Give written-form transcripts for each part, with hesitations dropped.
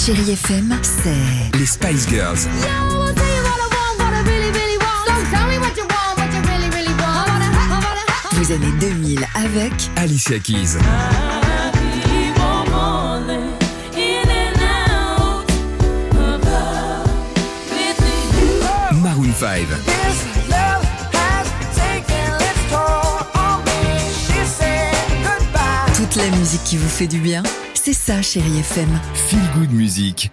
Chérie FM, c'est Les Spice Girls. vous années 2000 avec Alicia Keys. Maroon 5. toute la musique qui vous fait du bien. C'est ça, Chérie FM. Feel Good Music.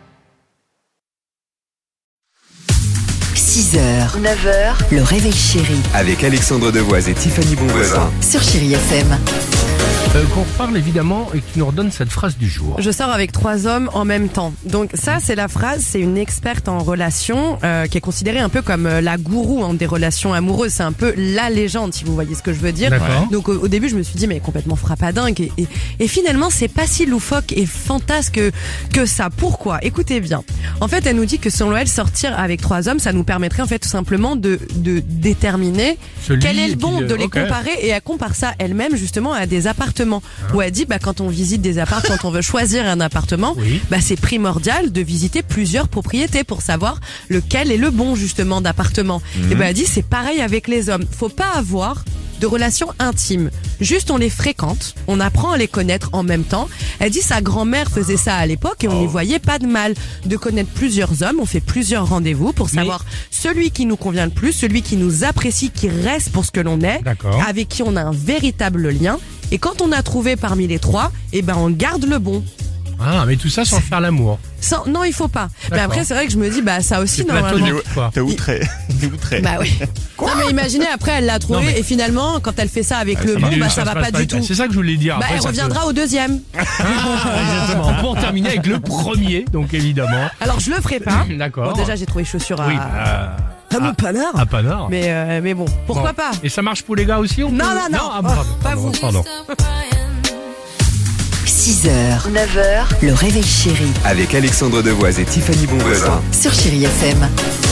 6h, 9h, le réveil chéri Avec Alexandre Devoise et Tiffany Bonvoisin. sur Chérie FM. Qu'on parle évidemment et qui nous redonne cette phrase du jour. Je sors avec 3 hommes en même temps. Donc ça, c'est la phrase, c'est une experte en relations qui est considérée un peu comme la gourou des relations amoureuses. C'est un peu la légende, si vous voyez ce que je veux dire. D'accord. Donc au début, je me suis dit, mais complètement frappadingue. Et finalement, c'est pas si loufoque et fantasque que ça. Pourquoi ? Écoutez bien. En fait, elle nous dit que selon elle, sortir avec 3 hommes, ça nous permettrait en fait tout simplement de déterminer Celui quel est le bon, qui- de les ok. comparer, et elle compare ça elle-même justement à des appartements. Où elle dit, quand on visite des apparts, quand on veut choisir un appartement, Oui. c'est primordial de visiter plusieurs propriétés pour savoir lequel est le bon justement d'appartement. Et elle dit, c'est pareil avec les hommes. Faut pas avoir de relations intimes. Juste on les fréquente, on apprend à les connaître en même temps. Elle dit sa grand-mère faisait ça à l'époque et on n'y voyait pas de mal de connaître plusieurs hommes. On fait plusieurs rendez-vous pour savoir celui qui nous convient le plus, celui qui nous apprécie, qui reste pour ce que l'on est, D'accord. avec qui on a un véritable lien. Et quand on a trouvé parmi les 3, on garde le bon. Ah, mais tout ça sans faire l'amour. Non, il faut pas. Mais D'accord. après, c'est vrai que je me dis, ça aussi, C'est normalement. platonique, quoi. T'es outré. T'es outré. Bah oui. Non, mais imaginez, après, elle l'a trouvé Non, mais- et finalement, quand elle fait ça avec le Ça bon, marche, ça va se passe pas du tout. C'est ça que je voulais dire. Après, Elle ça reviendra au deuxième. peut- Ah, exactement. Pour terminer avec le premier, donc évidemment. Alors, je le ferai pas. D'accord. Bon, déjà, j'ai trouvé chaussures à... Oui, à mon panard. à Panard. Mais bon, pourquoi Bon. pas? Et ça marche pour les gars aussi ou Non, pas? non, non. Ah, pardon, Pas pardon, vous. pardon. 6h, 9h, le réveil chéri Avec Alexandre Devoise et Tiffany Bonvoisin. sur Chérie FM.